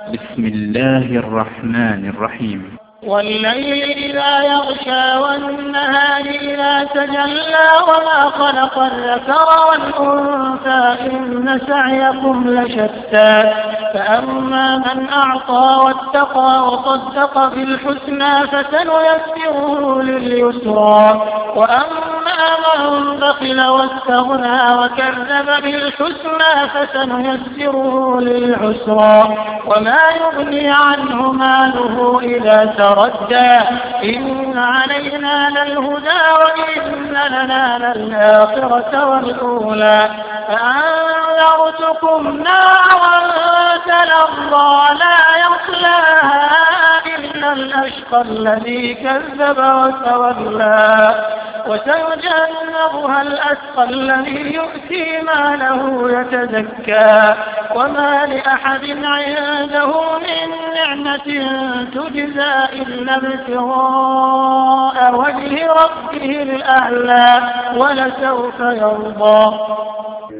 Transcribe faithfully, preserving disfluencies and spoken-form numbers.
بسم الله الرحمن الرحيم. والليل إذا يغشى والنهار إذا تجلى وما خلق الذكر والأنثى إن سعيكم لشتى فأما من أعطى واتقى وصدق بالحسنى فسنيسره لليسرى وأما من بخل واستغنى وكذب بالحسنى فسنيسره للعسرى وما يغني عنه ماله إذا تردى إن علينا للهدى وإن لنا للآخرة والأولى فأنذرتكم نارا تلظى لا يصلاها إلا الأشقى الذي كذب وتولى وسيجنبها الأتقى الذي يؤتي ماله يتزكى وما لأحد عنده من نعمة تجزى إلا ابتغاء وجه ربه الأعلى ولسوف يرضى